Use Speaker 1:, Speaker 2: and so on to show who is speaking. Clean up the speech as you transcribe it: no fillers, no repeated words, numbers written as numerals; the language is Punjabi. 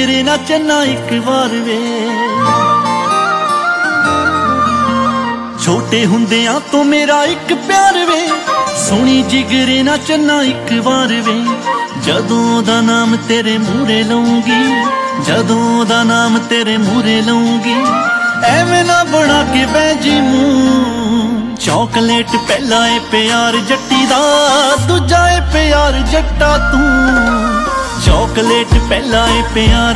Speaker 1: ਜਿਗਰੇ ਨਾ ਚੰਨਾ ਇੱਕ ਵਾਰ ਵੇ। ਛੋਟੇ ਹੁੰਦਿਆਂ ਤੋਂ ਮੇਰਾ ਇੱਕ ਪਿਆਰ ਵੇ, ਸੋਹਣੀ ਜਿਗਰੇ ਨਾ ਚੰਨਾ ਇੱਕ ਵਾਰ ਵੇ। ਜਦੋਂ ਦਾ ਨਾਮ ਤੇਰੇ ਮੂਹਰੇ ਲਊਂਗੀ, ਜਦੋਂ ਦਾ ਨਾਮ ਤੇਰੇ ਮੂਹਰੇ ਲਊਂਗੀ, ਐਵੇਂ ਨਾ ਬਣਾ ਕੇ ਬਹਿ ਜੀ ਮੂੰਹ। ਚੌਕਲੇਟ ਪਹਿਲਾ ਏ ਪਿਆਰ ਜੱਟੀ ਦਾ, ਦੂਜਾ ਏ ਪਿਆਰ ਜੱਟਾ ਤੂੰ। ਚੌਕਲੇਟ ਪਹਿਲਾ ਏ ਪਿਆਰ